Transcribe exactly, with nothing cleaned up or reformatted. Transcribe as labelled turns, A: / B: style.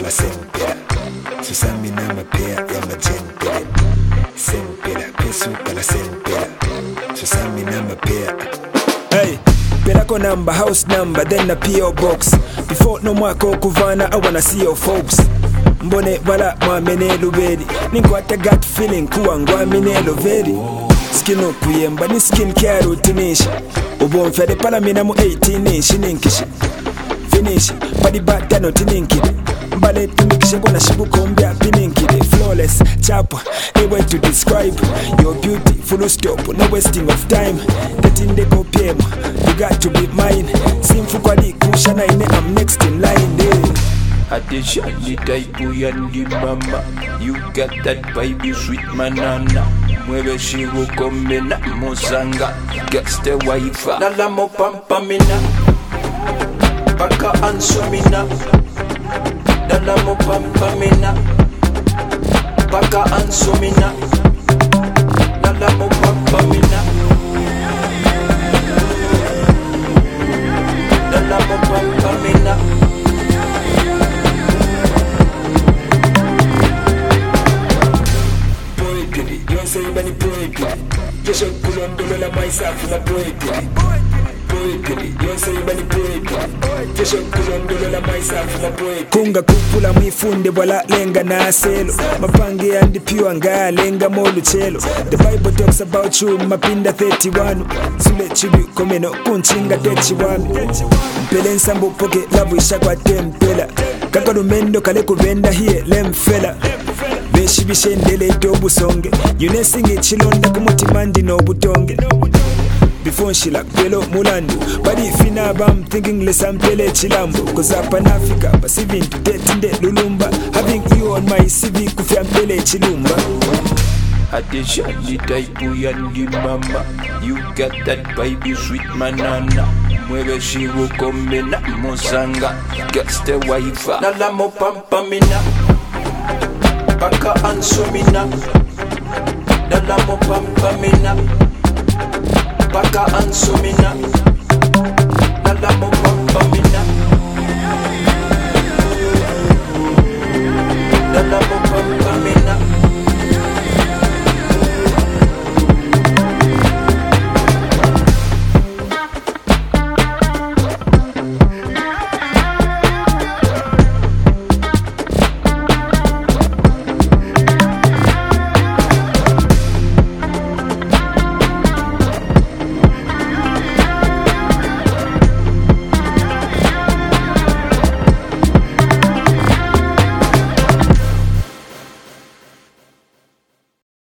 A: sempera susamina mapea ya majempera sempera pesuka la sempera susamina mapea. Hey, Pelako number, house number, then the P O box. Before no mwako kuvana, I wanna see your folks. Mbone wala mwamene lubedi Ninko ata gut feeling kuwa ngwa mine lovedi. Skin up kuyemba ni skin care routinish. Ubo mfede pala mina mu eighteen inch ninkishi finish, body back down no tininkide. Mbale tumikishe kuna shibu kombia pininkide. Flawless, chapa, a way to describe your beauty, full stop, no wasting of time. Dating de go P M, you got to be mine. Simfu kwa di kushana ine, I'm next in line, eh.
B: Adeshani taipu yandi mama, you got that baby sweet manana. Mueve shivu komena mozanga, gets the wife. Nala mo pampamina, baka ansumina. Nala mo pampamina, baka ansumina. Nala mo pampamina, nala mo pampamina.
A: Say many poetry, just a kulondolo la myself la poetry. Poetry, you say many poetry, just a kulondolo la myself la poetry. Kunga kupula mwifunde wala lenga na aselo. Mapange and the pure nga lenga molu chelo. The Bible talks about you, mapinda thirty-one. Sule chibi komeno kunchinga techiwami. Mpele nsambu poke labu isha kwa tempela. Kakarumendo kale kuvenda hiye lemfela. Beshi bishendele dobu songe Yunesingi chilonda kumutima ndi no butonge. Before she like pelo mulandu. But if you know I'm thinking less I'm pele chilambo. Cause up in Africa, but seven to thirteen de lulumba. Having you on my C V kufia pele chilumba.
B: Adeshani taipu yandi mama, you got that baby sweet manana. Mueve shivu komena mozanga, gets the wife. Nala mo pampamina, baka ansumina. Nala mo pampamina, baka ansumina. Nala mo pampamina, nala mo